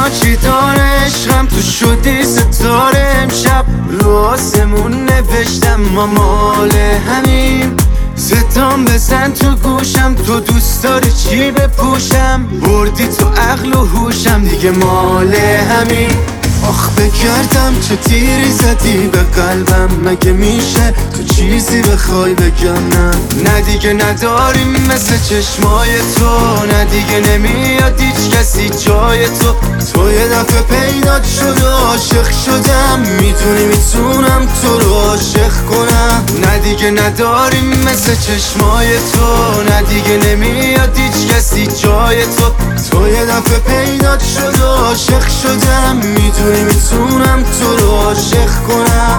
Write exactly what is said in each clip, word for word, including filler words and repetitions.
چی داره عشقم تو شدی ستاره امشب رو آسمون نوشتم ما مال همیم ستام بزن تو گوشم تو دوست داری چی بپوشم بردی تو عقل و هوشم دیگه مال همین آخ بگردم چه تیری زدی به قلبم مگه میشه تو چیزی بخوای بگم نه نه دیگه نداریم مثل چشمای تو نه دیگه نمیاد هیچ کسی جای تو تو یه دفعه پیدات شد و عاشق شدم میدونی میتونم تو رو عاشق کنم نه دیگه نداریم مثل چشمای تو نه دیگه نمیاد هیچ کسی جای تو تو یه دفعه پیدات شد و عاشق شدم میدونی میتونم تو رو عاشق کنم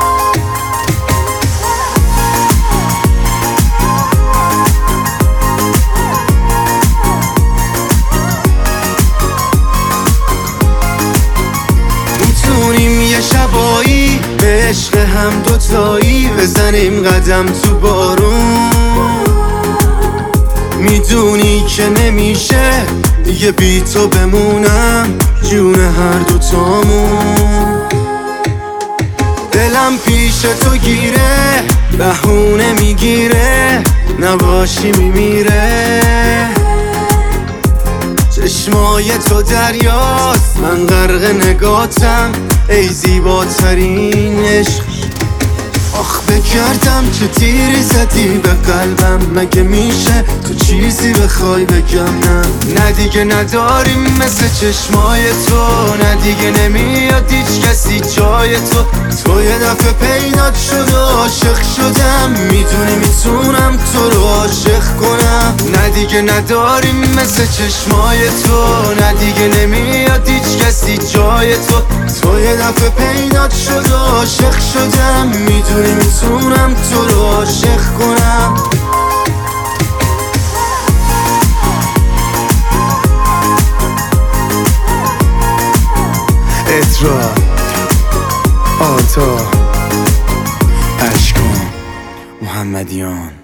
میتونیم یه شبایی به عشق هم دوتایی بزنیم قدم تو بارون میدونی که نمیشه دیگه بی تو بمونم جون هر دوتامون دلم پیش تو گیره بهونه میگیره نباشی میمیره چشمای تو دریاست من غرق نگاتم ای زیباترین عشق آخ بگردم چه تیری زدی به قلبم مگه میشه تو چیزی بخوای بگم نه نه دیگه نداریم مثل چشمای تو نه دیگه نمیاد هیچ کسی جای تو تو یه دفعه پیدات شد و عاشق شدم میدونی میتونم تو رو عاشق کنم نه دیگه نداریم مثل چشمای تو نه دیگه نمیاد هیچ کسی جای تو تو یه دفعه پیدات شد و عاشق شدم میدونی میتونم تو رو عاشق کنم اترا آتا اشکان محمدیان